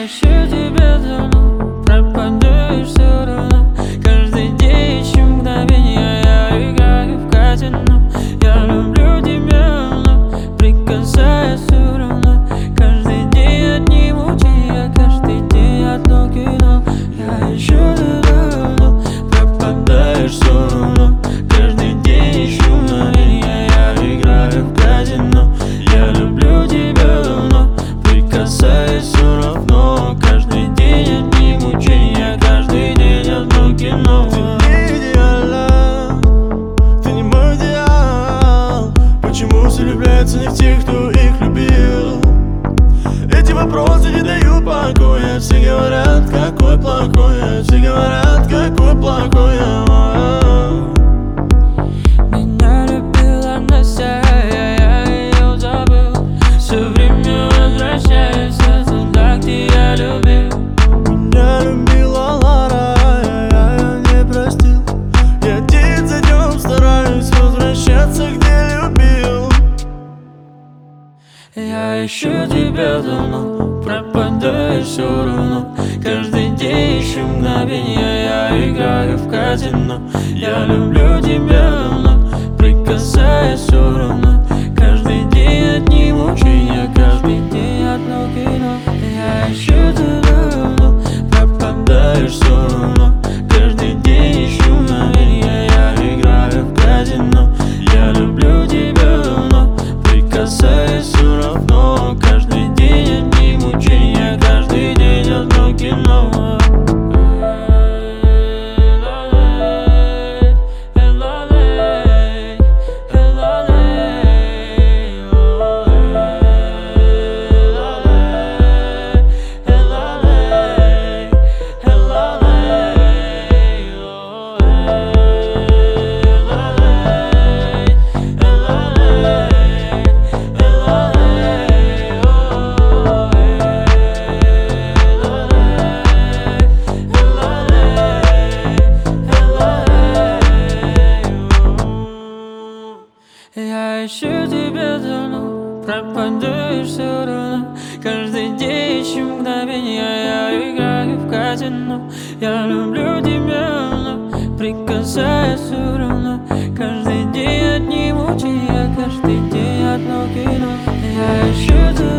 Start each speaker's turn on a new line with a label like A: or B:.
A: Я ищу тебя давно, пропадаешь все равно. Каждый день ищу мгновенья, я играю в казино. Я люблю тебя, но прикасаясь все равно. Каждый день одни мучения, каждый день одно кино. Я ищу тебя давно, пропадаешь все равно. Каждый день ищу мгновенья, я играю в казино. Я люблю тебя давно, прикасаясь все равно. Каждый день одни мучения, каждый день одно кино.
B: Ты не идеальна, ты не мой идеал. Почему все влюбляются не в тех, кто их любил? Эти вопросы не дают покоя. Все говорят, какой плохой я. Все говорят, какой плохой я.
A: Меня любила Настя, я ее забыл. Все время возвращаюсь туда, где я любил.
B: Меня любила Лара, я ее не простил. Я день за днем стараюсь возвращаться, где любил.
A: Я ищу тебя давно, пропадаешь все равно. Каждый день ищу мгновенья, я играю в казино. Я люблю тебя давно, прикасаясь все равно. Каждый день одни мучения, каждый день одно кино. Я ищу тебя давно, пропадаешь все равно. Каждый день ищу мгновенья, я играю в казино. Я люблю тебя давно, прикасаясь все равно. Каждый день одни мучения, каждый день одно кино. Я ищу тебя давно, пропадаешь все равно. Каждый день ищу мгновенья, я играю в казино. Я люблю тебя, но прикасаясь все равно. Каждый день одни мучения, каждый день одно кино. Я ищу тебя.